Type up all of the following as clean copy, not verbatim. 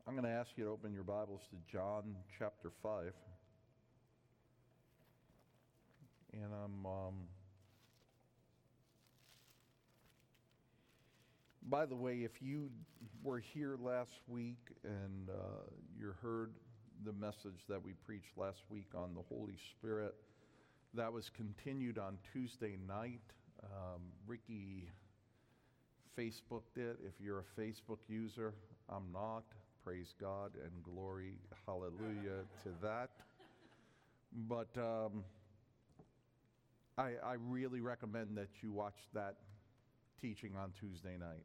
I'm going to ask you to open your Bibles to John chapter 5. And by the way, if you were here last week and you heard the message that we preached last week on the Holy Spirit, that was continued on Tuesday night. Ricky Facebooked it. If you're a Facebook user, I'm not. Praise God and glory, hallelujah to that. But I really recommend that you watch that teaching on Tuesday night.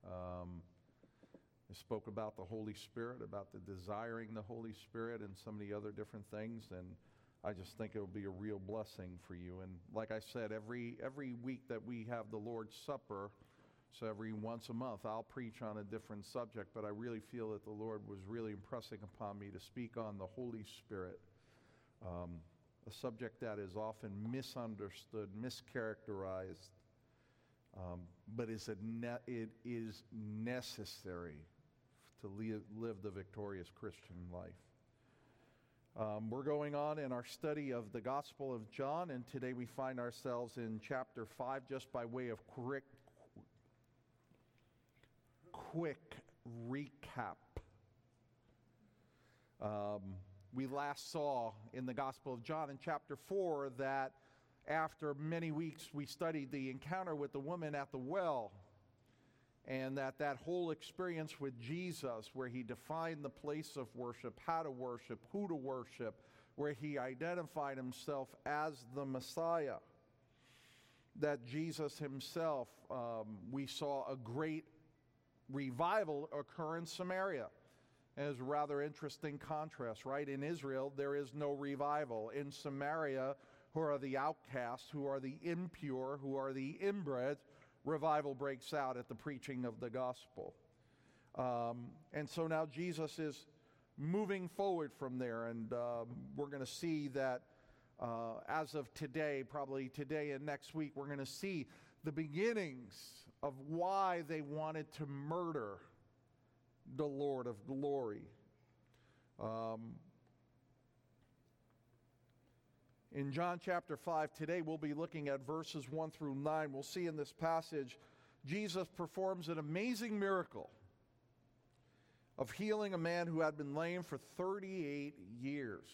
I spoke about the Holy Spirit, about the desiring the Holy Spirit and some of the other different things, and I just think it will be a real blessing for you. And like I said, every week that we have the Lord's Supper, so every once a month, I'll preach on a different subject, but I really feel that the Lord was really impressing upon me to speak on the Holy Spirit, a subject that is often misunderstood, mischaracterized, but it is necessary to live the victorious Christian life. We're going on in our study of the Gospel of John, and today we find ourselves in chapter 5, just by way of quick recap. We last saw in the Gospel of John in chapter 4 that after many weeks we studied the encounter with the woman at the well, and that whole experience with Jesus where he defined the place of worship, how to worship, who to worship, where he identified himself as the Messiah. That Jesus himself, we saw a great revival occur in Samaria. And it's a rather interesting contrast, right? In Israel, there is no revival. In Samaria, who are the outcasts, who are the impure, who are the inbred, revival breaks out at the preaching of the gospel. And so now Jesus is moving forward from there, and we're going to see that as of today, probably today and next week, we're going to see the beginnings of why they wanted to murder the Lord of glory. In John chapter 5 today, we'll be looking at verses 1 through 9. We'll see in this passage, Jesus performs an amazing miracle of healing a man who had been lame for 38 years.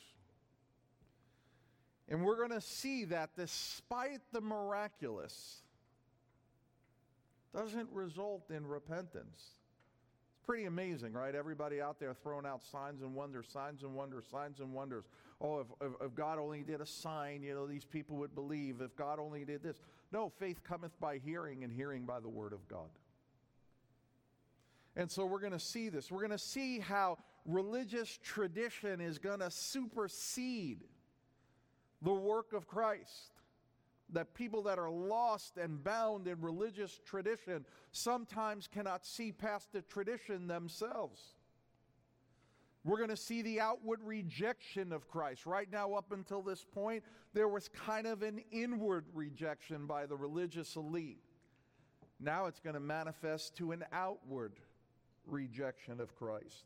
And we're going to see that despite the miraculous, doesn't result in repentance. It's pretty amazing, right? Everybody out there throwing out signs and wonders, signs and wonders, signs and wonders. Oh, if God only did a sign, these people would believe. If God only did this. No, faith cometh by hearing, and hearing by the word of God. And so we're going to see this. We're going to see how religious tradition is going to supersede the work of Christ. That people that are lost and bound in religious tradition sometimes cannot see past the tradition themselves. We're going to see the outward rejection of Christ. Right now, up until this point, there was kind of an inward rejection by the religious elite. Now it's going to manifest to an outward rejection of Christ.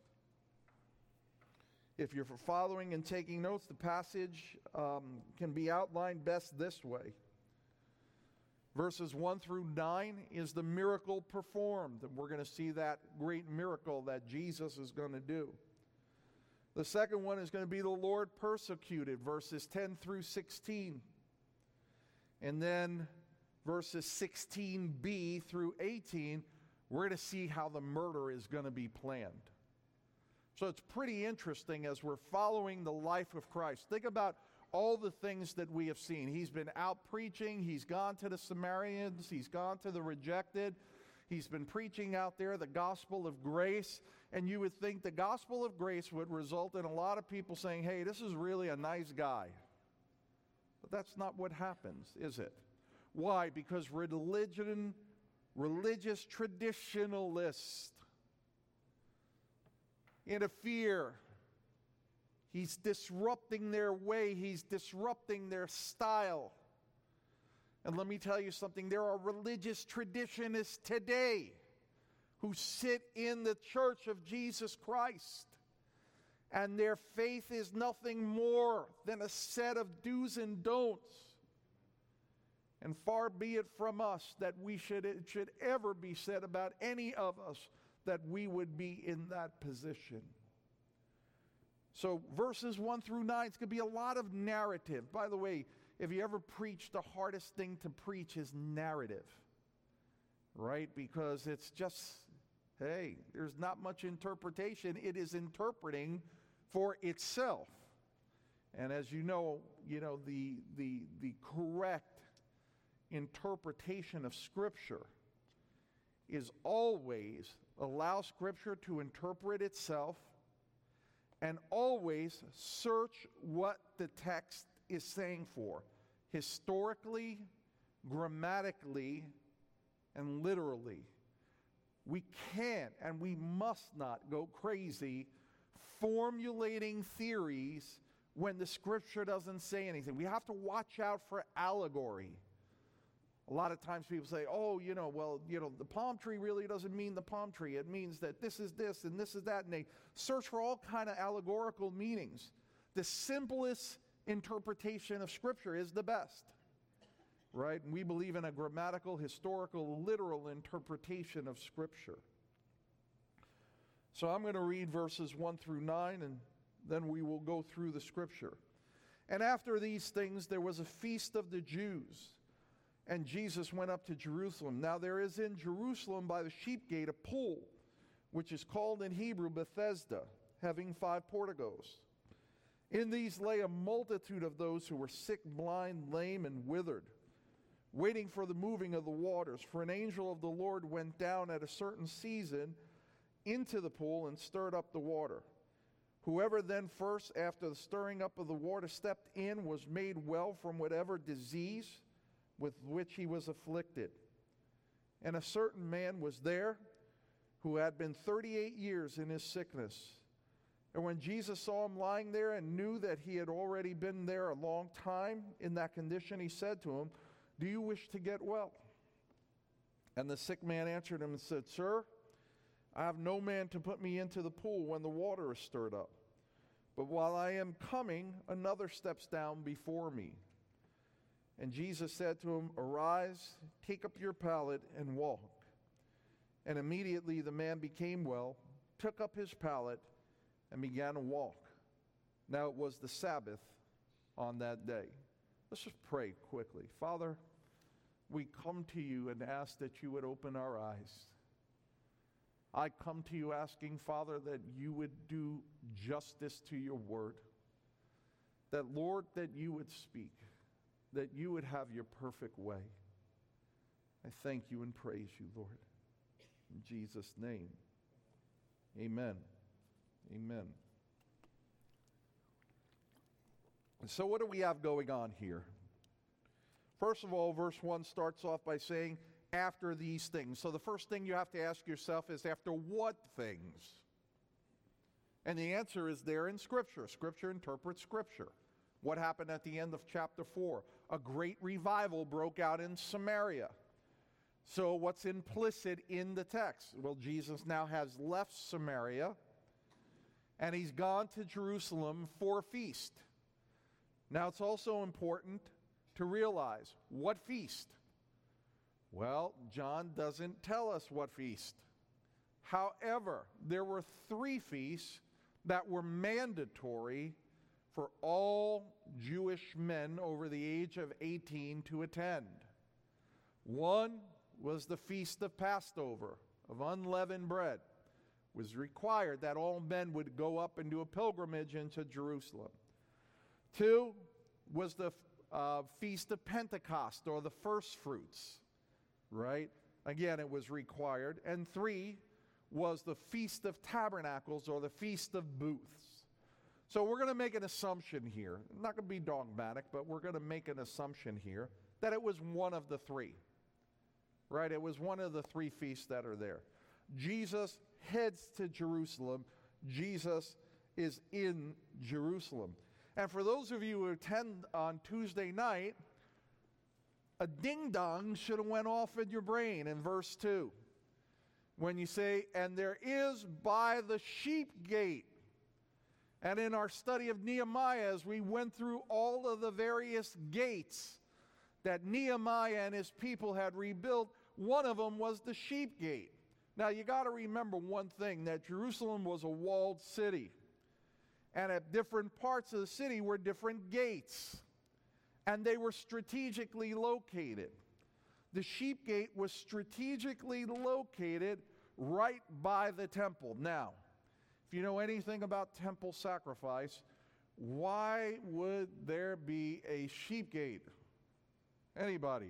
If you're following and taking notes, the passage can be outlined best this way. Verses 1 through 9 is the miracle performed, and we're going to see that great miracle that Jesus is going to do. The second one is going to be the Lord persecuted, verses 10 through 16. And then verses 16b through 18, we're going to see how the murder is going to be planned. So it's pretty interesting as we're following the life of Christ. Think about all the things that we have seen. He's been out preaching. He's gone to the Samaritans. He's gone to the rejected. He's been preaching out there the gospel of grace. And you would think the gospel of grace would result in a lot of people saying, hey, this is really a nice guy. But that's not what happens, is it? Why? Because religious traditionalists interfere. He's disrupting their way. He's disrupting their style. And let me tell you something. There are religious traditionists today who sit in the church of Jesus Christ. And their faith is nothing more than a set of do's and don'ts. And far be it from us that it should ever be said about any of us that we would be in that position. So verses 1 through 9, it's going to be a lot of narrative. By the way, if you ever preach, the hardest thing to preach is narrative, right? Because it's just, hey, there's not much interpretation. It is interpreting for itself. And as you know, the correct interpretation of Scripture is always allow Scripture to interpret itself, and always search what the text is saying for, historically, grammatically, and literally. We can't and we must not go crazy formulating theories when the Scripture doesn't say anything. We have to watch out for allegory. A lot of times people say, the palm tree really doesn't mean the palm tree. It means that this is this and this is that. And they search for all kind of allegorical meanings. The simplest interpretation of Scripture is the best, right? And we believe in a grammatical, historical, literal interpretation of Scripture. So I'm going to read verses 1 through 9, and then we will go through the Scripture. And after these things, there was a feast of the Jews. And Jesus went up to Jerusalem. Now there is in Jerusalem by the sheep gate a pool, which is called in Hebrew Bethesda, having 5 porticos. In these lay a multitude of those who were sick, blind, lame, and withered, waiting for the moving of the waters. For an angel of the Lord went down at a certain season into the pool and stirred up the water. Whoever then first, after the stirring up of the water, stepped in was made well from whatever disease with which he was afflicted. And a certain man was there who had been 38 years in his sickness. And when Jesus saw him lying there and knew that he had already been there a long time in that condition, he said to him, "Do you wish to get well?" And the sick man answered him and said, "Sir, I have no man to put me into the pool when the water is stirred up. But while I am coming, another steps down before me." And Jesus said to him, "Arise, take up your pallet and walk." And immediately the man became well, took up his pallet, and began to walk. Now it was the Sabbath on that day. Let's just pray quickly. Father, we come to you and ask that you would open our eyes. I come to you asking, Father, that you would do justice to your word. That, Lord, that you would speak. That you would have your perfect way. I thank you and praise you, Lord. In Jesus' name, amen. Amen. And so what do we have going on here? First of all, verse 1 starts off by saying, after these things. So the first thing you have to ask yourself is, after what things? And the answer is there in Scripture. Scripture interprets Scripture. What happened at the end of chapter 4? A great revival broke out in Samaria. So what's implicit in the text? Well, Jesus now has left Samaria, and he's gone to Jerusalem for a feast. Now, it's also important to realize, what feast? Well, John doesn't tell us what feast. However, there were 3 feasts that were mandatory for all Jewish men over the age of 18 to attend. One was the Feast of Passover, of unleavened bread. It was required that all men would go up and do a pilgrimage into Jerusalem. 2 was the Feast of Pentecost, or the first fruits, right? Again, it was required. And 3 was the Feast of Tabernacles, or the Feast of Booths. So we're going to make an assumption here. I'm not going to be dogmatic, but we're going to make an assumption here that it was one of the 3. Right? It was one of the 3 feasts that are there. Jesus heads to Jerusalem. Jesus is in Jerusalem. And for those of you who attend on Tuesday night, a ding-dong should have went off in your brain in verse 2. When you say, and there is by the sheep gate. And in our study of Nehemiah, as we went through all of the various gates that Nehemiah and his people had rebuilt, one of them was the sheep gate. Now you got to remember one thing, that Jerusalem was a walled city. And at different parts of the city were different gates. And they were strategically located. The sheep gate was strategically located right by the temple. Now, if you know anything about temple sacrifice, why would there be a sheep gate? Anybody?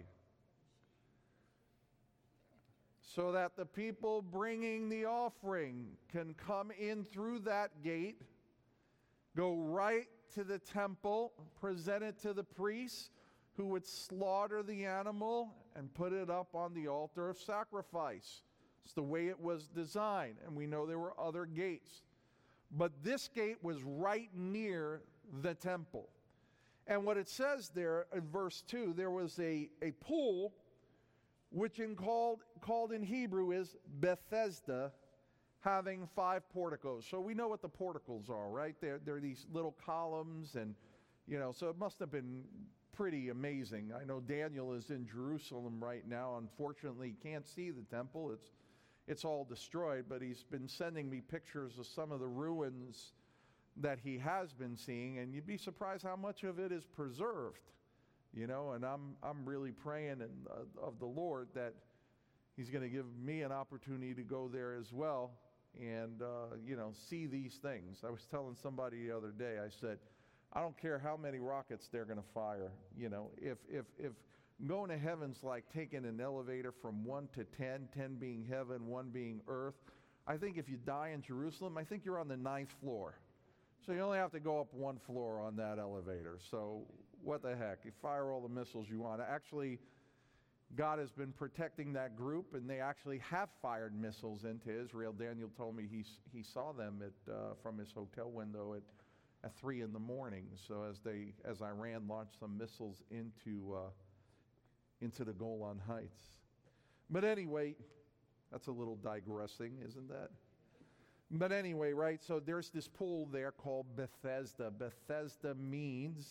So that the people bringing the offering can come in through that gate, go right to the temple, present it to the priests, who would slaughter the animal and put it up on the altar of sacrifice. It's the way it was designed, and we know there were other gates. But this gate was right near the temple. And what it says there in verse 2, there was a pool, which called in Hebrew is Bethesda, having 5 porticos. So we know what the porticos are, right? They're these little columns, and, so it must have been pretty amazing. I know Daniel is in Jerusalem right now. Unfortunately, he can't see the temple. It's all destroyed, but he's been sending me pictures of some of the ruins that he has been seeing, and you'd be surprised how much of it is preserved, and I'm really praying of the Lord that he's going to give me an opportunity to go there as well and, see these things. I was telling somebody the other day, I said, I don't care how many rockets they're going to fire. If going to heaven's like taking an elevator from 1 to 10, 10 being heaven, 1 being earth, I think if you die in Jerusalem, I think you're on the 9th floor. So you only have to go up 1 floor on that elevator. So what the heck? You fire all the missiles you want. Actually, God has been protecting that group, and they actually have fired missiles into Israel. Daniel told me he saw them from his hotel window at 3 in the morning. So as Iran launched some missiles into the Golan Heights. But anyway, that's a little digressing, isn't that? But anyway, right, so there's this pool there called Bethesda. Bethesda means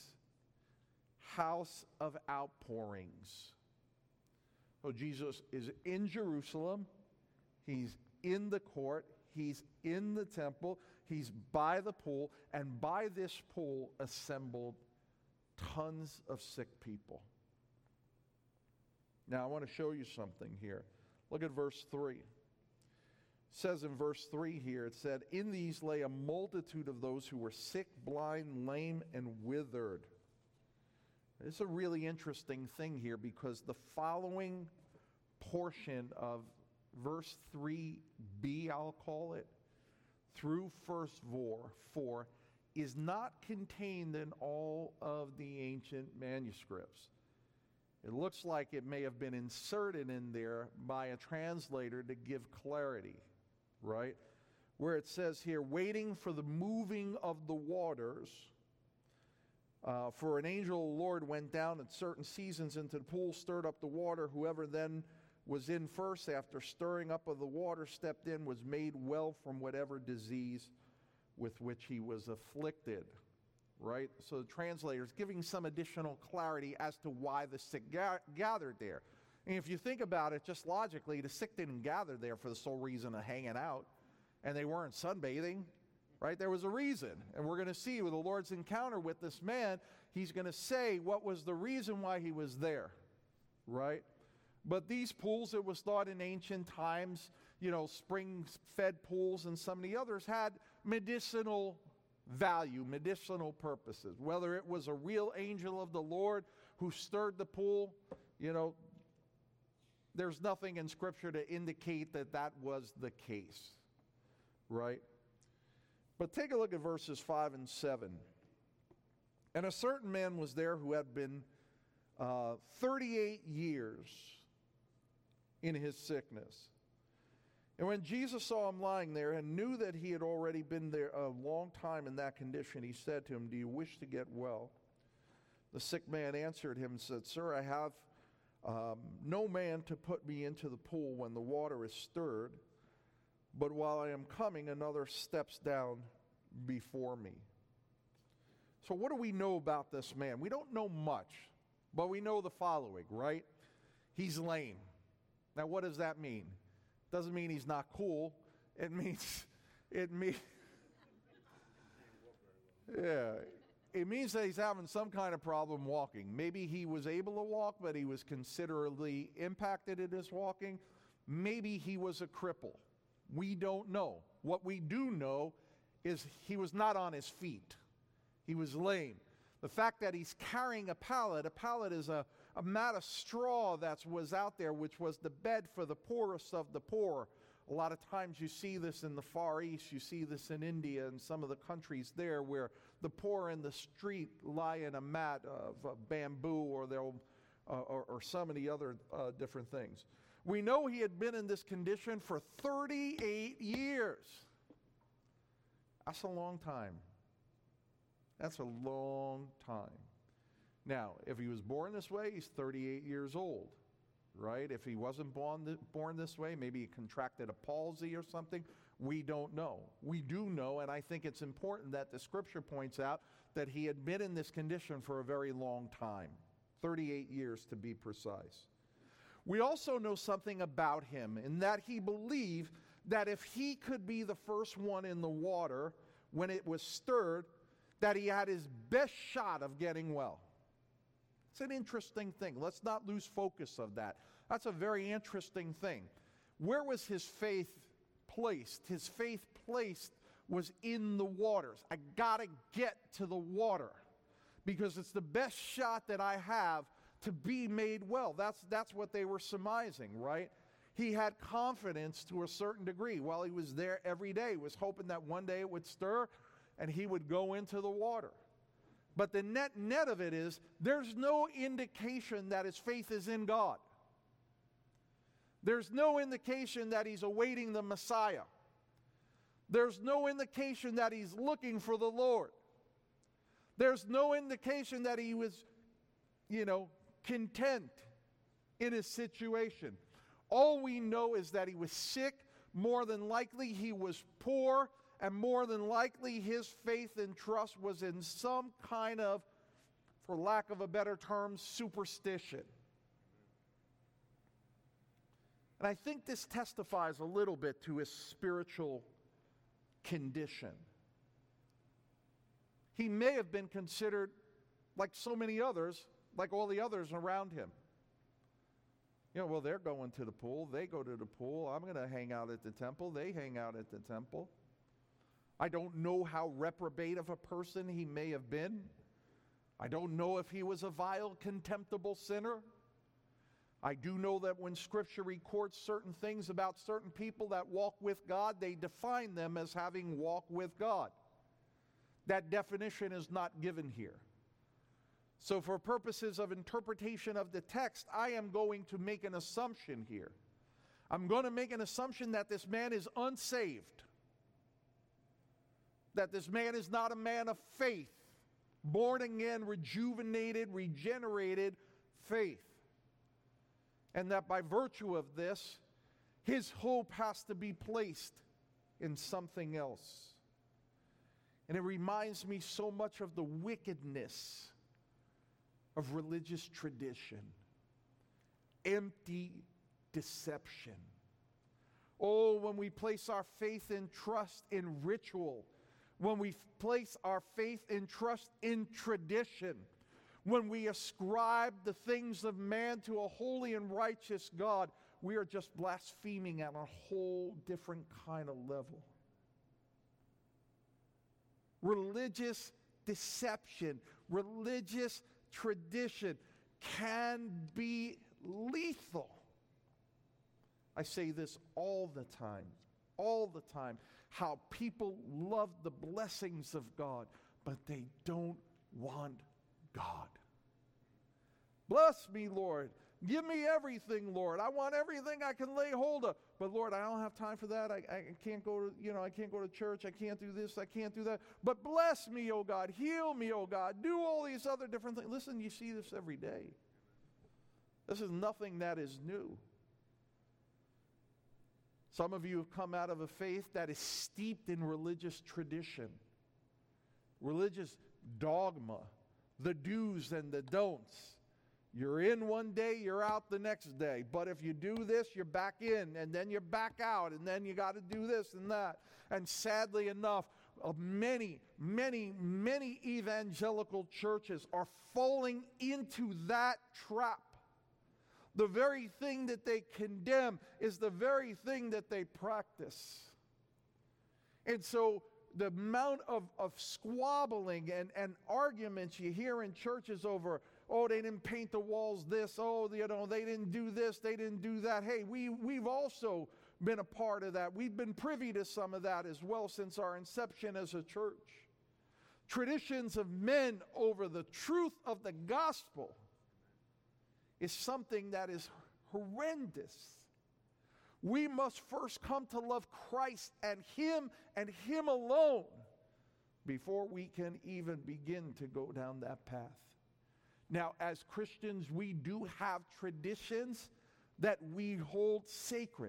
house of outpourings. So Jesus is in Jerusalem. He's in the court. He's in the temple. He's by the pool. And by this pool assembled tons of sick people. Now, I want to show you something here. Look at verse 3. It says in verse 3 here, it said, in these lay a multitude of those who were sick, blind, lame, and withered. It's a really interesting thing here because the following portion of verse 3b, I'll call it, through verse 4, is not contained in all of the ancient manuscripts. It looks like it may have been inserted in there by a translator to give clarity, right? Where it says here, waiting for the moving of the waters, for an angel of the Lord went down at certain seasons into the pool, stirred up the water. Whoever then was in first, after stirring up of the water, stepped in, was made well from whatever disease with which he was afflicted. Right? So the translator is giving some additional clarity as to why the sick gathered there. And if you think about it, just logically, the sick didn't gather there for the sole reason of hanging out, and they weren't sunbathing, right? There was a reason. And we're going to see with the Lord's encounter with this man, he's going to say what was the reason why he was there, right? But these pools, it was thought in ancient times, spring-fed pools and some of the others had medicinal value, medicinal purposes. Whether it was a real angel of the Lord who stirred the pool, there's nothing in Scripture to indicate that was the case, right? But take a look at verses 5 and 7. And a certain man was there who had been 38 years in his sickness. And when Jesus saw him lying there and knew that he had already been there a long time in that condition, he said to him, do you wish to get well? The sick man answered him and said, sir, I have no man to put me into the pool when the water is stirred. but while I am coming, another steps down before me. So what do we know about this man? We don't know much, but we know the following, right? He's lame. Now, what does that mean? Doesn't mean he's not cool. It means it means that he's having some kind of problem walking. Maybe he was able to walk, but he was considerably impacted in his walking. Maybe he was a cripple. We don't know. What we do know is he was not on his feet. He was lame. The fact that he's carrying a pallet is a mat of straw that was out there, which was the bed for the poorest of the poor. A lot of times you see this in the Far East, you see this in India and some of the countries there where the poor in the street lie in a mat of bamboo or some of the other different things. We know he had been in this condition for 38 years. That's a long time. That's a long time. Now, if he was born this way, he's 38 years old, right? If he wasn't born this way, maybe he contracted a palsy or something. We don't know. We do know, and I think it's important that the scripture points out that he had been in this condition for a very long time, 38 years to be precise. We also know something about him, in that he believed that if he could be the first one in the water when it was stirred, that he had his best shot of getting well. It's an interesting thing. Let's not lose focus of that. That's a very interesting thing. Where was his faith placed? His faith placed was in the waters. I got to get to the water because it's the best shot that I have to be made well. That's what they were surmising, right? He had confidence to a certain degree. While he was there every day, he was hoping that one day it would stir and he would go into the water. But the net of it is, there's no indication that his faith is in God. There's no indication that he's awaiting the Messiah. There's no indication that he's looking for the Lord. There's no indication that he was, content in his situation. All we know is that he was sick. More than likely he was poor. And more than likely, his faith and trust was in some kind of, for lack of a better term, superstition. And I think this testifies a little bit to his spiritual condition. He may have been considered, like so many others, like all the others around him. Well, they're going to the pool. They go to the pool. I'm going to hang out at the temple. They hang out at the temple. I don't know how reprobate of a person he may have been. I don't know if he was a vile, contemptible sinner. I do know that when Scripture records certain things about certain people that walk with God, they define them as having walked with God. That definition is not given here. So for purposes of interpretation of the text, I am going to make an assumption here. I'm going to make an assumption that this man is unsaved. That this man is not a man of faith, born again, rejuvenated, regenerated faith. And that by virtue of this, his hope has to be placed in something else. And it reminds me so much of the wickedness of religious tradition, empty deception. Oh, when we place our faith and trust in ritual, when we place our faith and trust in tradition, when we ascribe the things of man to a holy and righteous God, we are just blaspheming at a whole different kind of level. Religious deception, religious tradition can be lethal. I say this all the time, how people love the blessings of God, but they don't want God. Bless me, Lord. Give me everything, Lord. I want everything I can lay hold of. But Lord, I don't have time for that. I can't go to, I can't go to church. I can't do this. I can't do that. But bless me, oh God. Heal me, oh God. Do all these other different things. Listen, you see this every day. This is nothing that is new. Some of you have come out of a faith that is steeped in religious tradition, religious dogma, the do's and the don'ts. You're in one day, you're out the next day. But if you do this, you're back in, and then you're back out, and then you got to do this and that. And sadly enough, many evangelical churches are falling into that trap. The very thing that they condemn is the very thing that they practice. And so the amount of squabbling and arguments you hear in churches over, oh, they didn't paint the walls this, oh, they didn't do this, they didn't do that. Hey, we've also been a part of that. We've been privy to some of that as well since our inception as a church. Traditions of men over the truth of the gospel is something that is horrendous. We must first come to love Christ and Him alone before we can even begin to go down that path. Now, as Christians, we do have traditions that we hold sacred.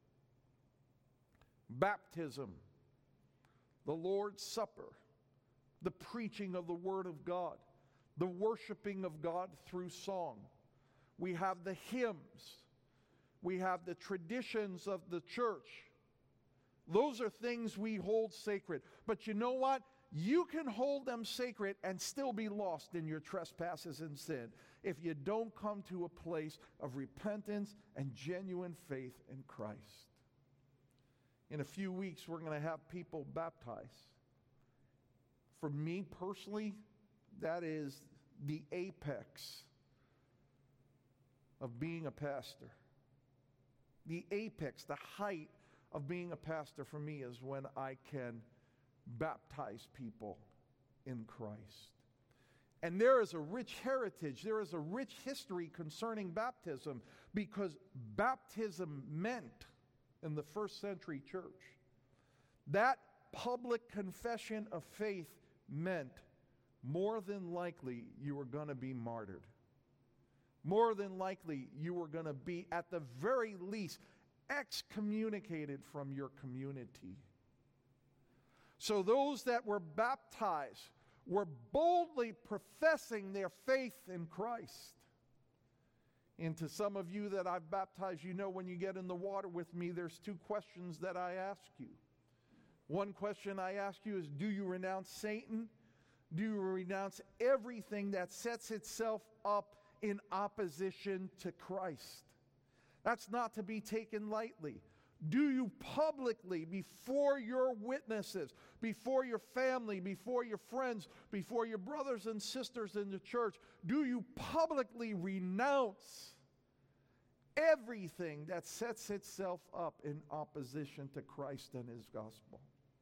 Baptism, the Lord's Supper, the preaching of the Word of God, the worshiping of God through song. We have the hymns. We have the traditions of the church. Those are things we hold sacred. But you know what? You can hold them sacred and still be lost in your trespasses and sin if you don't come to a place of repentance and genuine faith in Christ. In a few weeks, we're going to have people baptized. For me personally, that is the apex of being a pastor. The apex, the height of being a pastor for me is when I can baptize people in Christ. And there is a rich heritage, there is a rich history concerning baptism, because baptism meant in the first century church, that public confession of faith meant more than likely you were going to be martyred. More than likely you were going to be, at the very least, excommunicated from your community. So those that were baptized were boldly professing their faith in Christ. And to some of you that I've baptized, you know when you get in the water with me, there's two questions that I ask you. One question I ask you is, do you renounce Satan? Do you renounce everything that sets itself up in opposition to Christ? That's not to be taken lightly. Do you publicly, before your witnesses, before your family, before your friends, before your brothers and sisters in the church, do you publicly renounce everything that sets itself up in opposition to Christ and His gospel?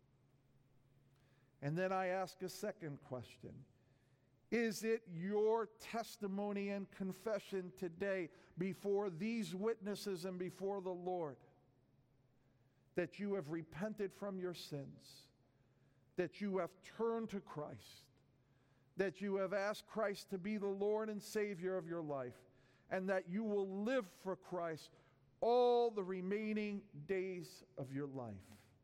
And then I ask a second question. Is it your testimony and confession today before these witnesses and before the Lord that you have repented from your sins, that you have turned to Christ, that you have asked Christ to be the Lord and Savior of your life, and that you will live for Christ all the remaining days of your life?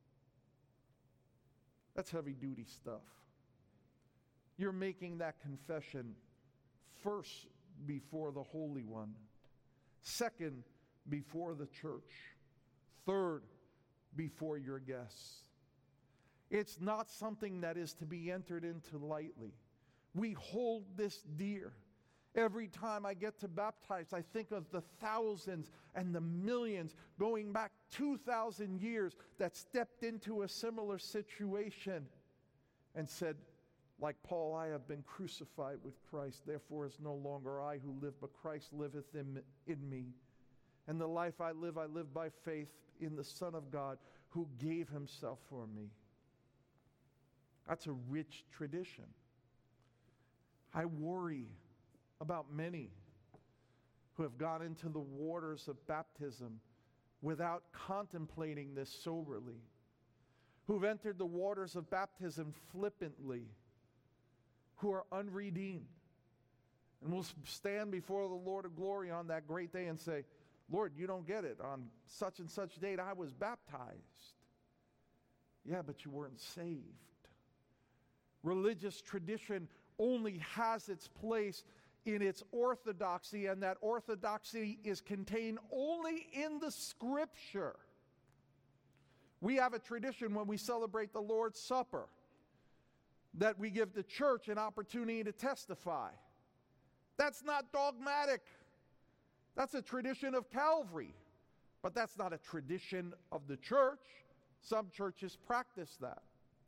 That's heavy-duty stuff. You're making that confession first before the Holy One, second before the church, third before your guests. It's not something that is to be entered into lightly. We hold this dear. Every time I get to baptize, I think of the thousands and the millions going back 2,000 years that stepped into a similar situation and said, like Paul, I have been crucified with Christ. Therefore it's no longer I who live, but Christ liveth in me. And the life I live by faith in the Son of God who gave Himself for me. That's a rich tradition. I worry about many who have gone into the waters of baptism without contemplating this soberly, who've entered the waters of baptism flippantly, who are unredeemed, and will stand before the Lord of glory on that great day and say, Lord, you don't get it. On such and such date, I was baptized. Yeah, but you weren't saved. Religious tradition only has its place in its orthodoxy, and that orthodoxy is contained only in the Scripture. We have a tradition when we celebrate the Lord's Supper that we give the church an opportunity to testify. That's not dogmatic. That's a tradition of Calvary, but that's not a tradition of the church. Some churches practice that.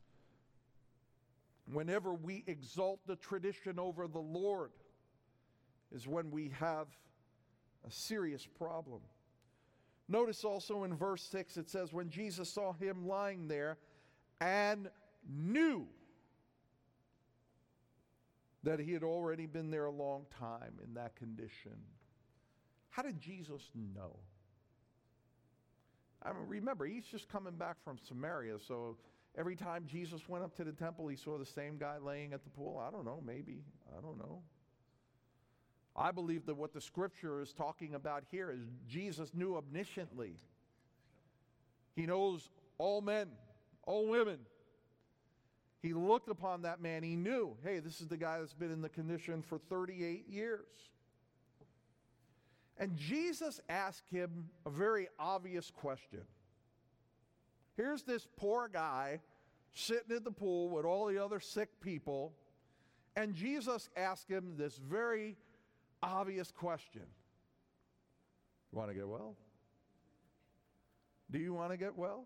Whenever we exalt the tradition over the Lord is when we have a serious problem. Notice also in verse 6 it says, when Jesus saw him lying there and knew that he had already been there a long time in that condition. How did Jesus know? I mean, remember, he's just coming back from Samaria, so every time Jesus went up to the temple, he saw the same guy laying at the pool. I don't know, maybe. I don't know. I believe that what the Scripture is talking about here is Jesus knew omnisciently. He knows all men, all women. He looked upon that man. He knew, hey, this is the guy that's been in the condition for 38 years. And Jesus asked him a very obvious question. Here's this poor guy sitting at the pool with all the other sick people, and Jesus asked him this very obvious question. You want to get well? Do you want to get well?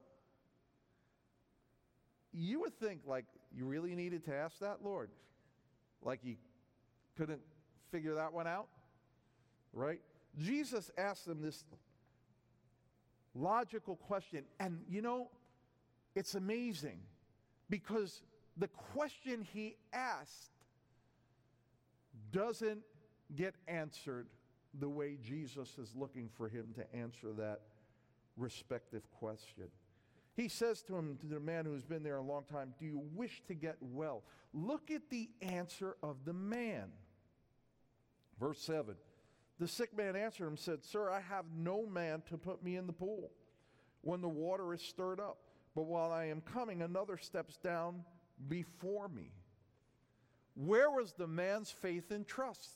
You would think, like, you really needed to ask that, Lord? Like you couldn't figure that one out? Right? Jesus asked him this logical question. And you know, it's amazing because the question he asked doesn't get answered the way Jesus is looking for him to answer that respective question. He says to him, to the man who's been there a long time, do you wish to get well? Look at the answer of the man. Verse 7. The sick man answered him and said, Sir, I have no man to put me in the pool when the water is stirred up. But while I am coming, another steps down before me. Where was the man's faith and trust?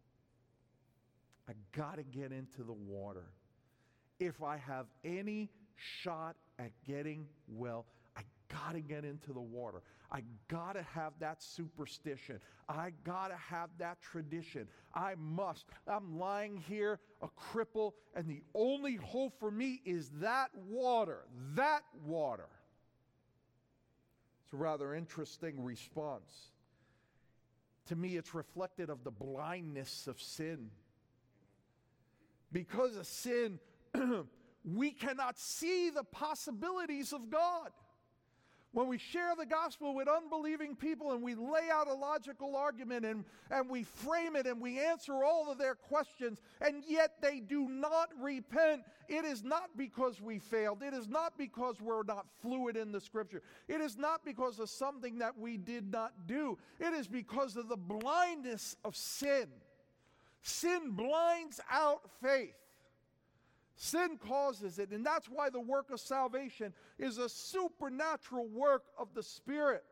I got to get into the water. If I have any shot at getting well, I got to get into the water. I got to have that superstition. I got to have that tradition. I must. I'm lying here a cripple, and the only hope for me is that water. That water. It's a rather interesting response. To me, it's reflected of the blindness of sin. Because of sin, we cannot see the possibilities of God. When we share the gospel with unbelieving people and we lay out a logical argument and we frame it and we answer all of their questions, and yet they do not repent, it is not because we failed. It is not because we're not fluid in the Scripture. It is not because of something that we did not do. It is because of the blindness of sin. Sin blinds out faith. Sin causes it, and that's why the work of salvation is a supernatural work of the Spirit.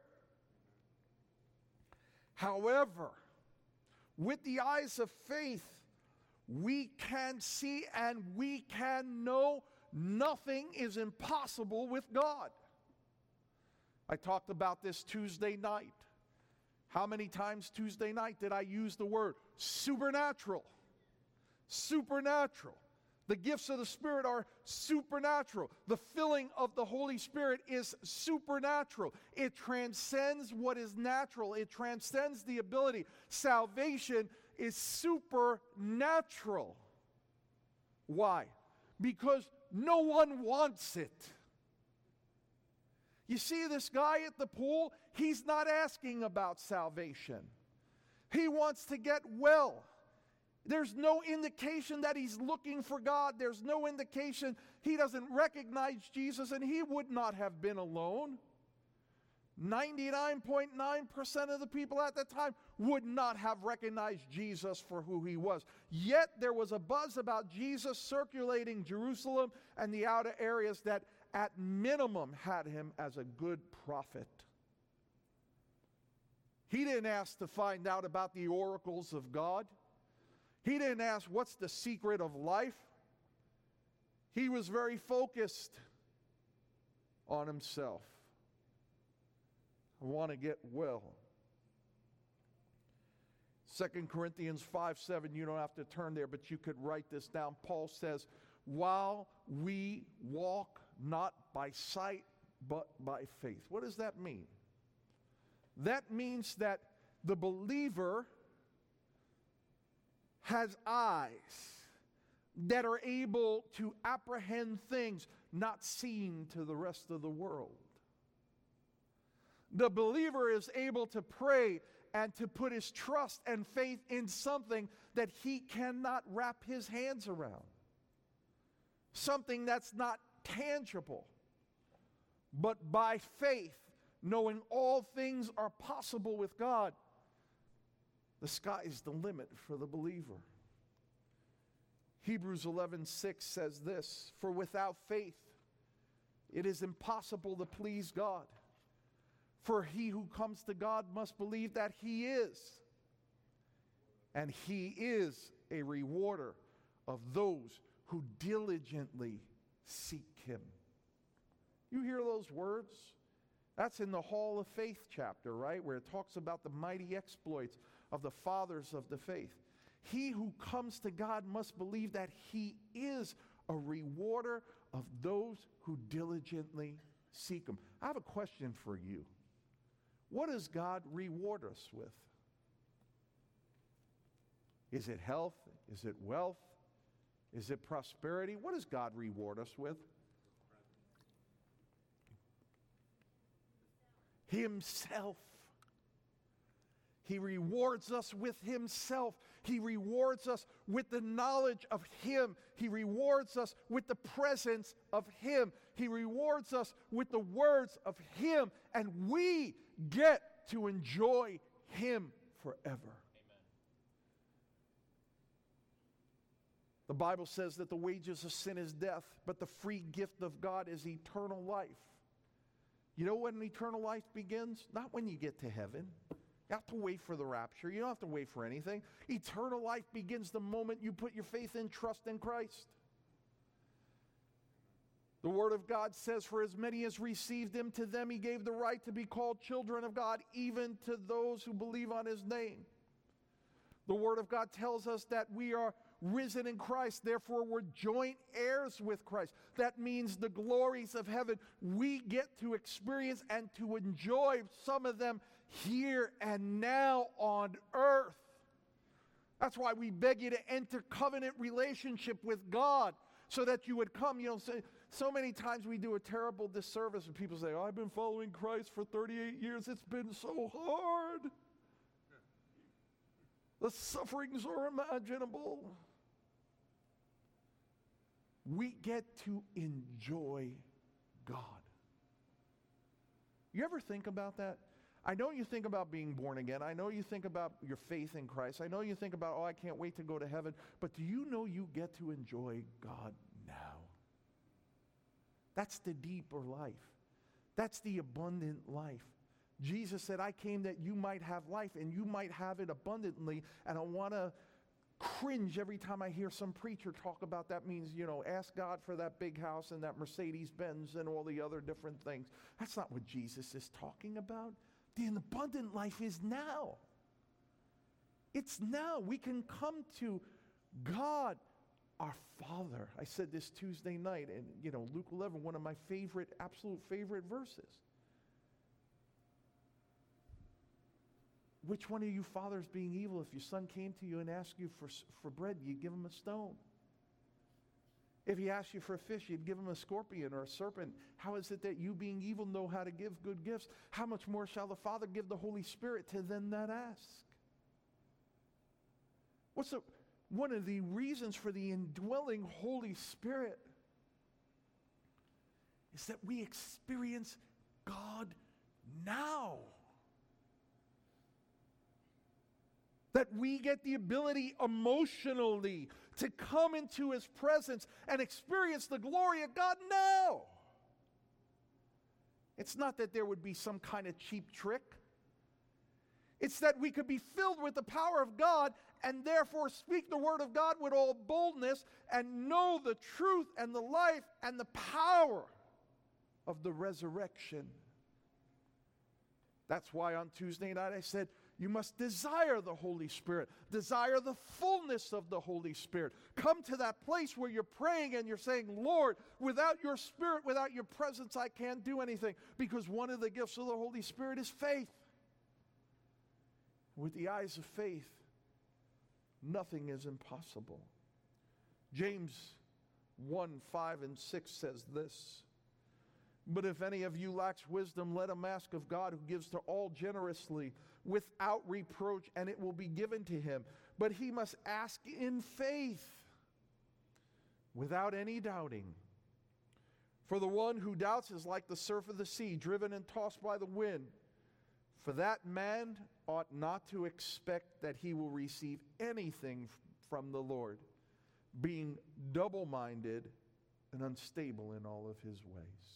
However, with the eyes of faith, we can see and we can know nothing is impossible with God. I talked about this Tuesday night. How many times Tuesday night did I use the word supernatural? Supernatural. The gifts of the Spirit are supernatural. The filling of the Holy Spirit is supernatural. It transcends what is natural. It transcends the ability. Salvation is supernatural. Why? Because no one wants it. You see this guy at the pool? He's not asking about salvation. He wants to get well. There's no indication that he's looking for God. There's no indication he doesn't recognize Jesus, and he would not have been alone. 99.9% of the people at that time would not have recognized Jesus for who he was. Yet there was a buzz about Jesus circulating Jerusalem and the outer areas that at minimum had him as a good prophet. He didn't ask to find out about the oracles of God. He didn't ask what's the secret of life. He was very focused on himself. I want to get well. 2 Corinthians 5:7, you don't have to turn there, but you could write this down. Paul says, while we walk not by sight, but by faith. What does that mean? That means that the believer has eyes that are able to apprehend things not seen to the rest of the world. The believer is able to pray and to put his trust and faith in something that he cannot wrap his hands around. Something that's not tangible. But by faith, knowing all things are possible with God, the sky is the limit for the believer. Hebrews 11:6 says this, for without faith it is impossible to please God. For he who comes to God must believe that he is, and he is a rewarder of those who diligently seek him. You hear those words? That's in the Hall of Faith chapter, right? Where it talks about the mighty exploits of the fathers of the faith. He who comes to God must believe that he is a rewarder of those who diligently seek him. I have a question for you. What does God reward us with? Is it health? Is it wealth? Is it prosperity? What does God reward us with? Himself. He rewards us with himself. He rewards us with the knowledge of him. He rewards us with the presence of him. He rewards us with the words of him. And we get to enjoy him forever. Amen. The Bible says that the wages of sin is death, but the free gift of God is eternal life. You know when eternal life begins? Not when you get to heaven. You have to wait for the rapture. You don't have to wait for anything. Eternal life begins the moment you put your faith and trust in Christ. The Word of God says, for as many as received him, to them he gave the right to be called children of God, even to those who believe on his name. The Word of God tells us that we are risen in Christ, therefore we're joint heirs with Christ. That means the glories of heaven we get to experience and to enjoy some of them here and now on earth. That's why we beg you to enter covenant relationship with God so that you would come. You know, so many times we do a terrible disservice and people say, oh, I've been following Christ for 38 years. It's been so hard. The sufferings are imaginable. We get to enjoy God. You ever think about that? I know you think about being born again. I know you think about your faith in Christ. I know you think about, oh, I can't wait to go to heaven. But do you know you get to enjoy God now? That's the deeper life. That's the abundant life. Jesus said, I came that you might have life and you might have it abundantly. And I want to cringe every time I hear some preacher talk about that means, you know, ask God for that big house and that Mercedes-Benz and all the other different things. That's not what Jesus is talking about. The abundant life is now. It's now. We can come to God, our Father. I said this Tuesday night, and you know, Luke 11, one of my favorite, absolute favorite verses. Which one of you fathers being evil, if your son came to you and asked you for bread, you'd give him a stone? If he asked you for a fish, you'd give him a scorpion or a serpent. How is it that you being evil know how to give good gifts? How much more shall the Father give the Holy Spirit to them that ask? One of the reasons for the indwelling Holy Spirit is that we experience God now. That we get the ability emotionally to come into His presence and experience the glory of God now. It's not that there would be some kind of cheap trick. It's that we could be filled with the power of God and therefore speak the word of God with all boldness and know the truth and the life and the power of the resurrection. That's why on Tuesday night I said, you must desire the Holy Spirit. Desire the fullness of the Holy Spirit. Come to that place where you're praying and you're saying, Lord, without your Spirit, without your presence, I can't do anything. Because one of the gifts of the Holy Spirit is faith. With the eyes of faith, nothing is impossible. James 1:5-6 says this, but if any of you lacks wisdom, let him ask of God, who gives to all generously, without reproach, and it will be given to him. But he must ask in faith, without any doubting. For the one who doubts is like the surf of the sea, driven and tossed by the wind. For that man ought not to expect that he will receive anything from the Lord, being double-minded and unstable in all of his ways.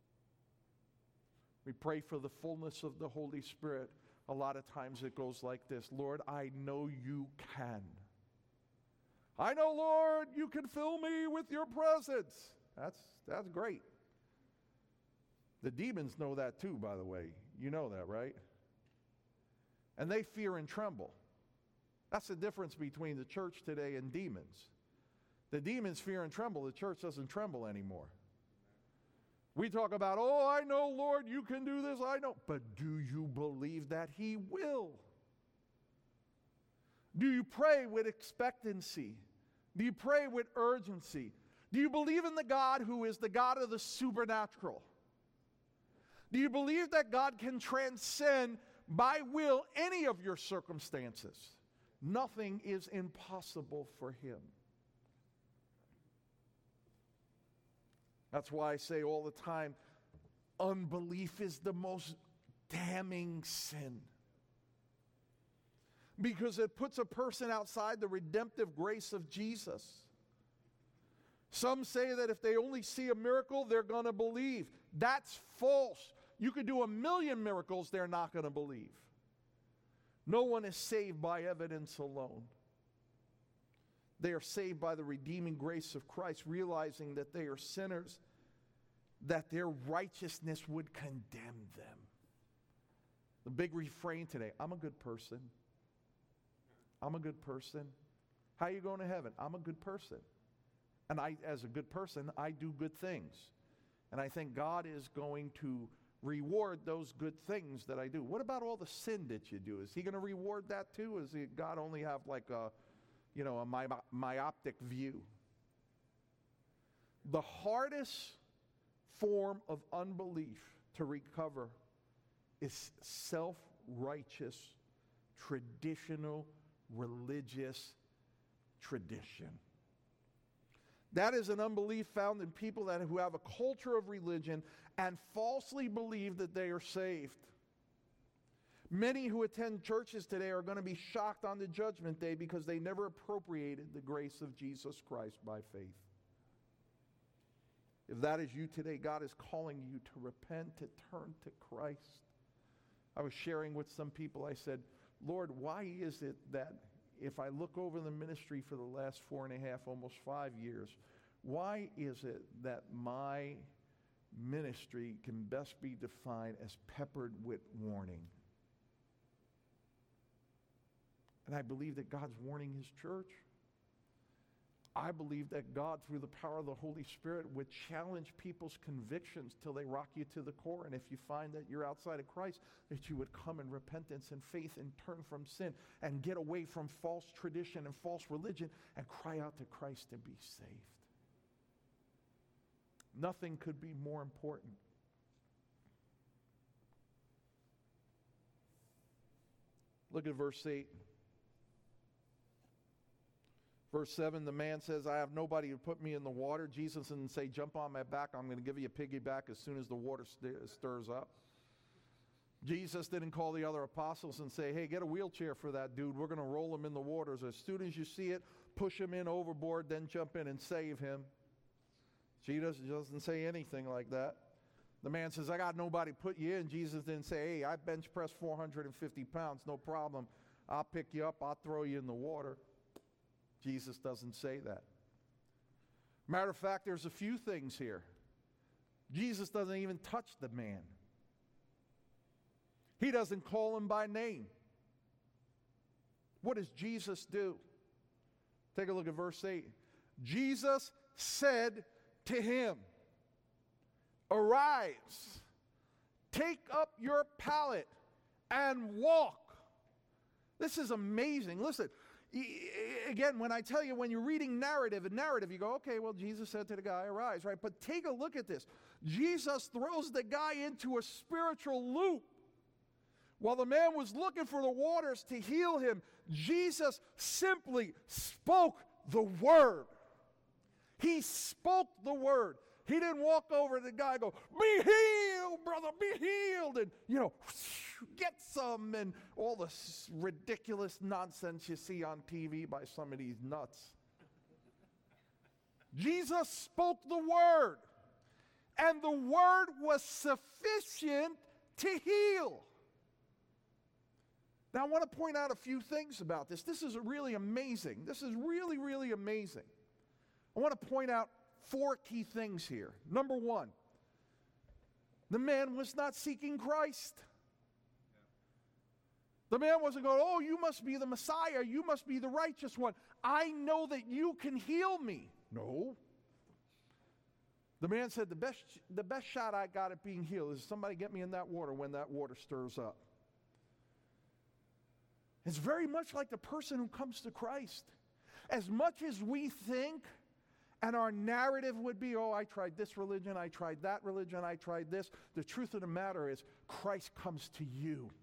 We pray for the fullness of the Holy Spirit. A lot of times it goes like this: Lord, I know you can. I know, Lord, you can fill me with your presence. That's great. The demons know that too, by the way. You know that, right? And they fear and tremble. That's the difference between the church today and demons. The demons fear and tremble. The church doesn't tremble anymore. We talk about, oh, I know, Lord, you can do this, I know. But do you believe that He will? Do you pray with expectancy? Do you pray with urgency? Do you believe in the God who is the God of the supernatural? Do you believe that God can transcend by will any of your circumstances? Nothing is impossible for Him. That's why I say all the time, unbelief is the most damning sin. Because it puts a person outside the redemptive grace of Jesus. Some say that if they only see a miracle, they're going to believe. That's false. You could do 1,000,000 miracles, they're not going to believe. No one is saved by evidence alone. They are saved by the redeeming grace of Christ, realizing that they are sinners, that their righteousness would condemn them. The big refrain today: I'm a good person. I'm a good person. How are you going to heaven? I'm a good person. And I, as a good person, I do good things. And I think God is going to reward those good things that I do. What about all the sin that you do? Is He going to reward that too? Or does God only have like a myopic view? The hardest form of unbelief to recover is self-righteous, traditional, religious tradition. That is an unbelief found in people who have a culture of religion and falsely believe that they are saved. Many who attend churches today are going to be shocked on the judgment day because they never appropriated the grace of Jesus Christ by faith. If that is you today, God is calling you to repent, to turn to Christ. I was sharing with some people, I said, Lord, why is it that if I look over the ministry for the last 4.5, almost 5 years, why is it that my ministry can best be defined as peppered with warning? And I believe that God's warning His church. I believe that God, through the power of the Holy Spirit, would challenge people's convictions till they rock you to the core. And if you find that you're outside of Christ, that you would come in repentance and faith and turn from sin and get away from false tradition and false religion and cry out to Christ and be saved. Nothing could be more important. Look at verse 8. Verse 7, the man says, I have nobody to put me in the water. Jesus didn't say, jump on my back. I'm going to give you a piggyback as soon as the water stirs up. Jesus didn't call the other apostles and say, hey, get a wheelchair for that dude. We're going to roll him in the waters. As soon as you see it, push him in overboard, then jump in and save him. Jesus doesn't say anything like that. The man says, I got nobody put you in. Jesus didn't say, hey, I bench press 450 pounds, no problem. I'll pick you up, I'll throw you in the water. Jesus doesn't say that. Matter of fact, there's a few things here. Jesus doesn't even touch the man. He doesn't call him by name. What does Jesus do? Take a look at verse 8. Jesus said to him, arise, take up your pallet and walk. This is amazing. Listen, again, when I tell you, when you're reading narrative, you go, okay, well, Jesus said to the guy, arise, right? But take a look at this. Jesus throws the guy into a spiritual loop. While the man was looking for the waters to heal him, Jesus simply spoke the word. He spoke the word. He didn't walk over to the guy and go, be healed, brother, be healed. And, get some and all the ridiculous nonsense you see on TV by some of these nuts. Jesus spoke the word, and the word was sufficient to heal. Now, I want to point out a few things about this. This is really amazing. This is really, really amazing. I want to point out 4 key things here. Number 1, the man was not seeking Christ. The man wasn't going, oh, you must be the Messiah. You must be the righteous one. I know that you can heal me. No. The man said, the best shot I got at being healed is somebody get me in that water when that water stirs up. It's very much like the person who comes to Christ. As much as we think, and our narrative would be, oh, I tried this religion, I tried that religion, I tried this. The truth of the matter is, Christ comes to you.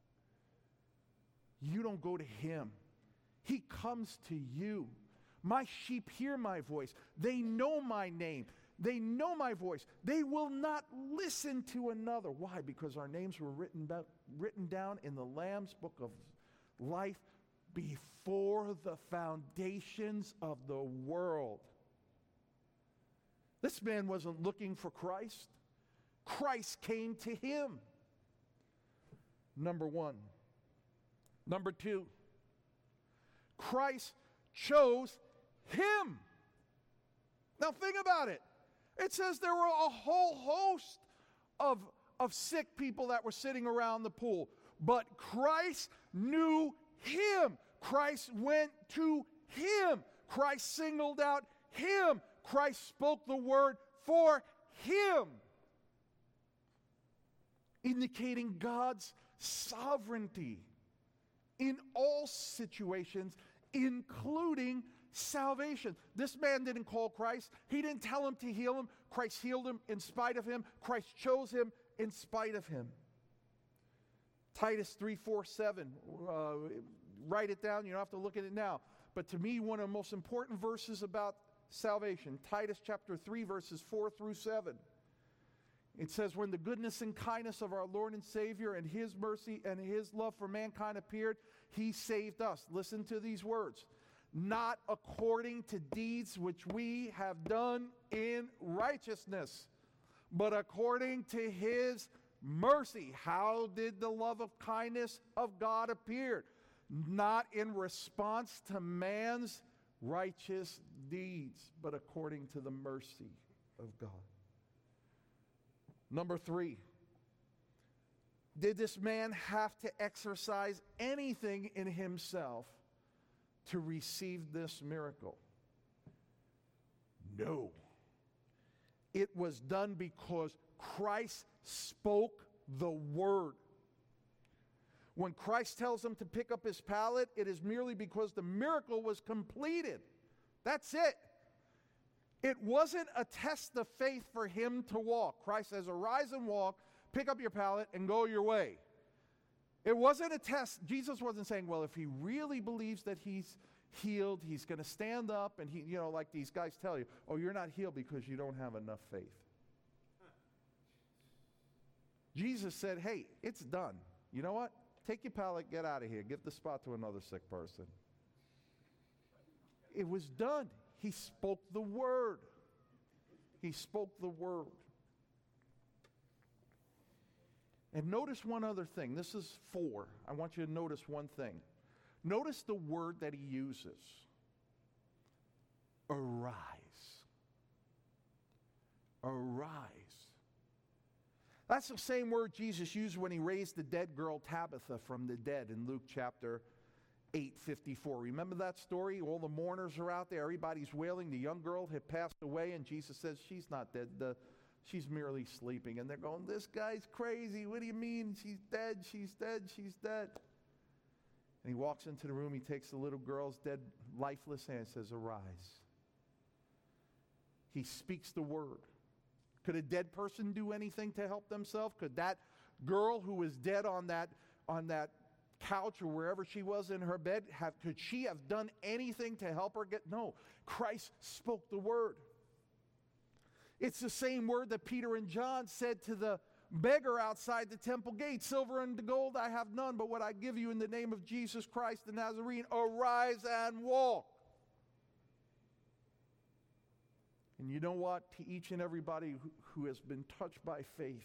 You don't go to him. He comes to you. My sheep hear my voice. They know my name. They know my voice. They will not listen to another. Why? Because our names were written down in the Lamb's book of life before the foundations of the world. This man wasn't looking for Christ. Christ came to him. Number 1. Number 2, Christ chose him. Now think about it. It says there were a whole host of sick people that were sitting around the pool. But Christ knew him. Christ went to him. Christ singled out him. Christ spoke the word for him, indicating God's sovereignty in all situations, including salvation. This man didn't call Christ. He didn't tell him to heal him. Christ healed him in spite of him. Christ chose him in spite of him. Titus 3:4-7. Write it down. You don't have to look at it now. But to me, one of the most important verses about salvation, Titus chapter 3, verses 4-7. It says, when the goodness and kindness of our Lord and Savior and his mercy and his love for mankind appeared, he saved us. Listen to these words. Not according to deeds which we have done in righteousness, but according to his mercy. How did the love of kindness of God appear? Not in response to man's righteous deeds, but according to the mercy of God. Number 3, did this man have to exercise anything in himself to receive this miracle? No. It was done because Christ spoke the word. When Christ tells him to pick up his pallet, it is merely because the miracle was completed. That's it. It wasn't a test of faith for him to walk. Christ says, arise and walk, pick up your pallet, and go your way. It wasn't a test. Jesus wasn't saying, well, if he really believes that he's healed, he's going to stand up and like these guys tell you, oh, you're not healed because you don't have enough faith. Jesus said, hey, it's done. You know what? Take your pallet, get out of here. Give the spot to another sick person. It was done. He spoke the word. He spoke the word. And notice one other thing. This is 4. I want you to notice one thing. Notice the word that he uses. Arise. Arise. That's the same word Jesus used when he raised the dead girl Tabitha from the dead in Luke chapter 8:54. Remember that story? All the mourners are out there. Everybody's wailing. The young girl had passed away, and Jesus says, she's not dead. She's merely sleeping. And they're going, this guy's crazy. What do you mean? She's dead. She's dead. She's dead. And he walks into the room. He takes the little girl's dead, lifeless hand and says, arise. He speaks the word. Could a dead person do anything to help themselves? Could that girl who was dead on that couch or wherever she was in her bed, could she have done anything to help her get? No. Christ spoke the word. It's the same word that Peter and John said to the beggar outside the temple gate. Silver and gold I have none, but what I give you in the name of Jesus Christ the Nazarene, arise and walk. And you know what? To each and everybody who has been touched by faith,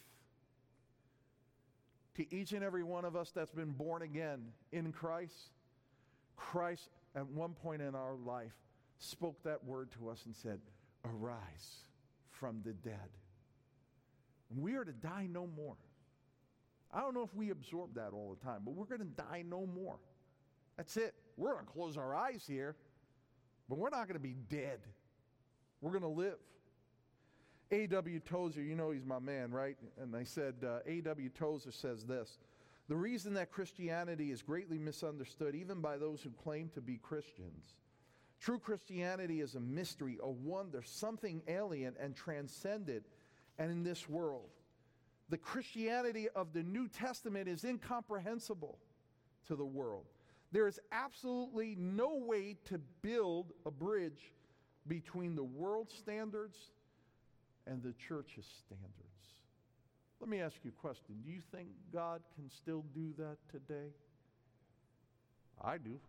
to each and every one of us that's been born again in Christ, Christ at one point in our life spoke that word to us and said, arise from the dead. And we are to die no more. I don't know if we absorb that all the time, but we're going to die no more. That's it. We're going to close our eyes here, but we're not going to be dead. We're going to live. A.W. Tozer, you know he's my man, right? And I said, A.W. Tozer says this, the reason that Christianity is greatly misunderstood, even by those who claim to be Christians. True Christianity is a mystery, a wonder, something alien and transcendent and in this world. The Christianity of the New Testament is incomprehensible to the world. There is absolutely no way to build a bridge between the world's standards and the church's standards. Let me ask you a question. Do you think God can still do that today? I do.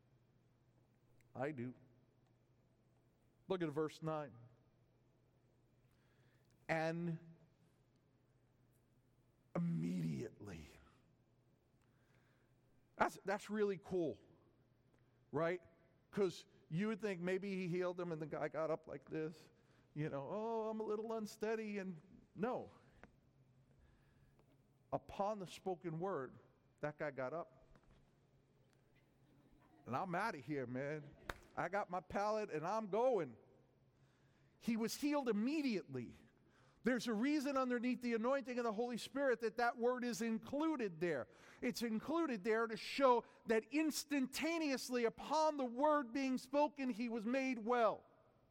I do. Look at verse 9. And immediately. That's really cool, right? Because you would think maybe he healed him and the guy got up like this. You know, oh, I'm a little unsteady. And no. Upon the spoken word, that guy got up. And I'm out of here, man. I got my pallet and I'm going. He was healed immediately. There's a reason underneath the anointing of the Holy Spirit that word is included there. It's included there to show that instantaneously upon the word being spoken, he was made well.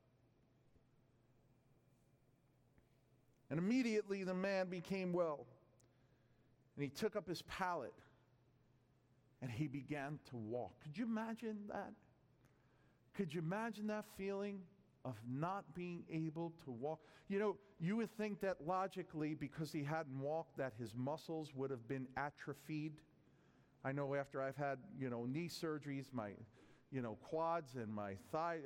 And immediately the man became well. And he took up his pallet and he began to walk. Could you imagine that? Could you imagine that feeling of not being able to walk? You know, you would think that logically, because he hadn't walked, that his muscles would have been atrophied. I know after I've had, knee surgeries, my, quads and my thigh,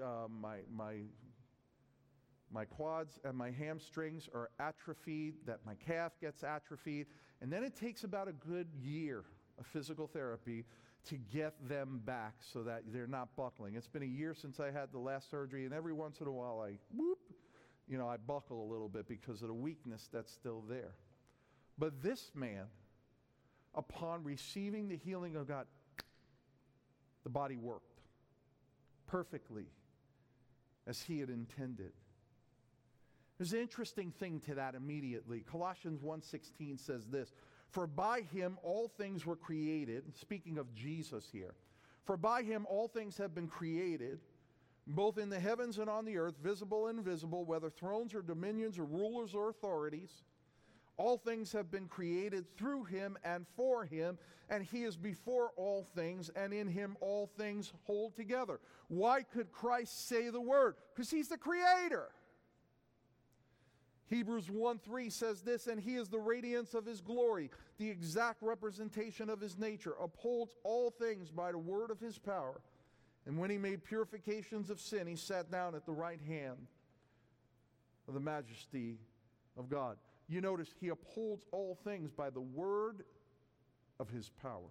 my quads and my hamstrings are atrophied, that my calf gets atrophied. And then it takes about a good year of physical therapy to get them back so that they're not buckling. It's been a year since I had the last surgery, and every once in a while I buckle a little bit because of the weakness that's still there. But this man, upon receiving the healing of God, the body worked perfectly as he had intended. There's an interesting thing to that immediately. Colossians 1:16 says this, for by him all things were created, speaking of Jesus here, for by him all things have been created, both in the heavens and on the earth, visible and invisible, whether thrones or dominions or rulers or authorities. All things have been created through him and for him, and he is before all things, and in him all things hold together. Why could Christ say the word? Because he's the creator. Hebrews 1:3 says this, and he is the radiance of his glory, the exact representation of his nature, upholds all things by the word of his power. And when he made purifications of sin, he sat down at the right hand of the majesty of God. You notice he upholds all things by the word of his power.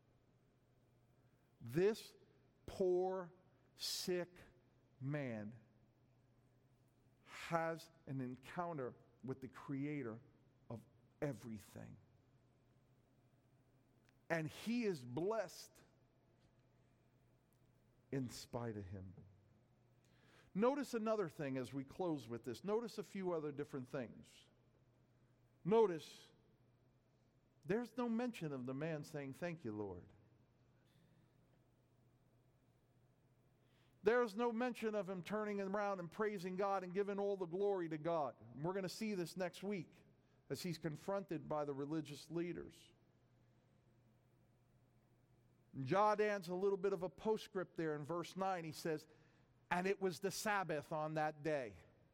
This poor, sick man has an encounter with the creator of everything. And he is blessed in spite of him. Notice another thing as we close with this. Notice a few other different things. Notice there's no mention of the man saying, "Thank you, Lord." There's no mention of him turning around and praising God and giving all the glory to God. And we're going to see this next week as he's confronted by the religious leaders. And John adds a little bit of a postscript there in verse 9. He says, and it was the Sabbath on that day.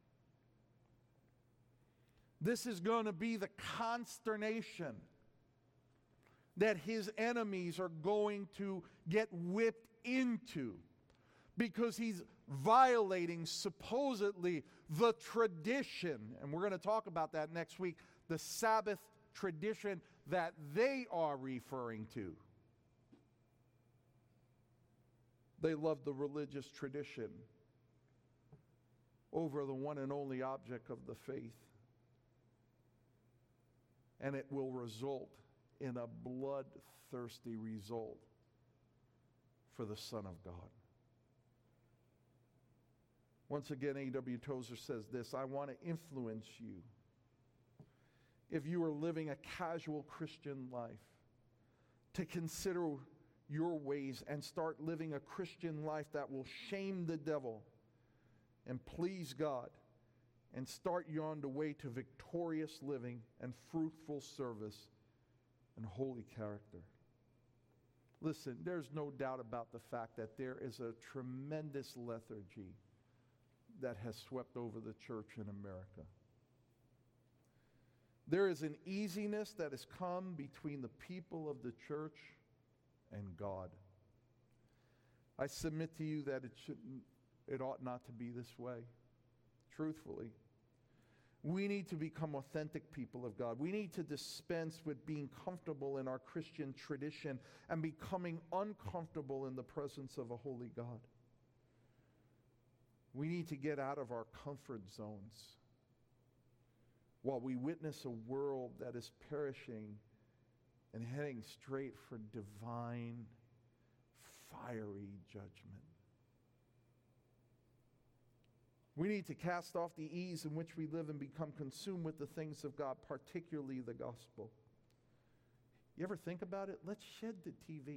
This is going to be the consternation that his enemies are going to get whipped into, because he's violating supposedly the tradition, and we're going to talk about that next week, the Sabbath tradition that they are referring to. They love the religious tradition over the one and only object of the faith. And it will result in a bloodthirsty result for the Son of God. Once again, A.W. Tozer says this, I want to influence you, if you are living a casual Christian life, to consider your ways and start living a Christian life that will shame the devil and please God, and start you on the way to victorious living and fruitful service and holy character. Listen, there's no doubt about the fact that there is a tremendous lethargy that has swept over the church in America. There is an easiness that has come between the people of the church and God. I submit to you that it ought not to be this way, truthfully. We need to become authentic people of God. We need to dispense with being comfortable in our Christian tradition and becoming uncomfortable in the presence of a holy God. We need to get out of our comfort zones while we witness a world that is perishing and heading straight for divine, fiery judgment. We need to cast off the ease in which we live and become consumed with the things of God, particularly the gospel. You ever think about it? Let's shed the TV.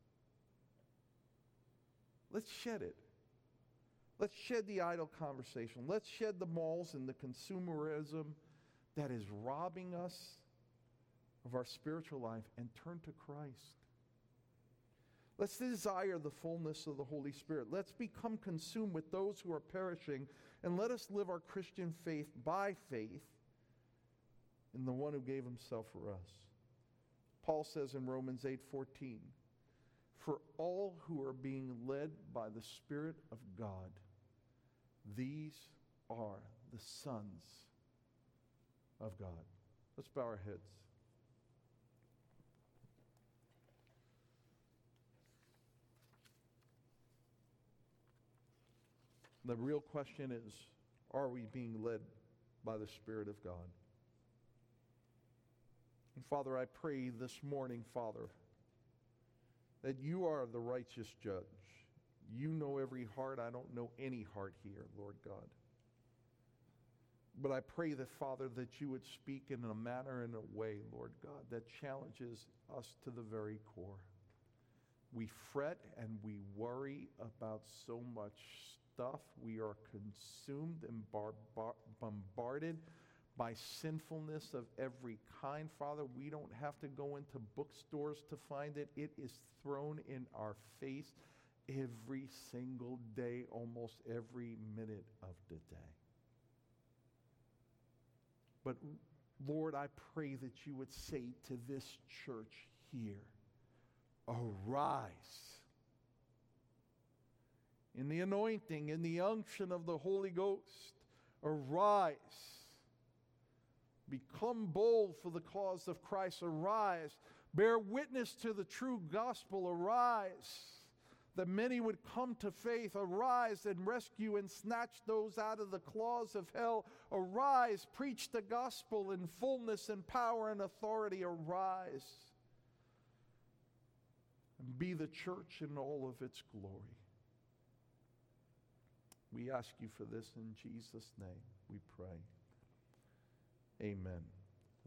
Let's shed it. Let's shed the idle conversation. Let's shed the malls and the consumerism that is robbing us of our spiritual life and turn to Christ. Let's desire the fullness of the Holy Spirit. Let's become consumed with those who are perishing, and let us live our Christian faith by faith in the one who gave himself for us. Paul says in Romans 8:14, for all who are being led by the Spirit of God, these are the sons of God. Let's bow our heads. The real question is, are we being led by the Spirit of God? And Father, I pray this morning, Father, that you are the righteous judge. You know every heart. I don't know any heart here, Lord God. But I pray that, Father, that you would speak in a manner and a way, Lord God, that challenges us to the very core. We fret and we worry about so much stuff. We are consumed and bombarded by sinfulness of every kind. Father, we don't have to go into bookstores to find it. It is thrown in our face every single day, almost every minute of the day. But Lord, I pray that you would say to this church here, arise. In the anointing, in the unction of the Holy Ghost, arise. Become bold for the cause of Christ. Arise. Bear witness to the true gospel. Arise. That many would come to faith. Arise and rescue and snatch those out of the claws of hell. Arise. Preach the gospel in fullness and power and authority. Arise. And be the church in all of its glory. We ask you for this in Jesus' name, we pray. Amen.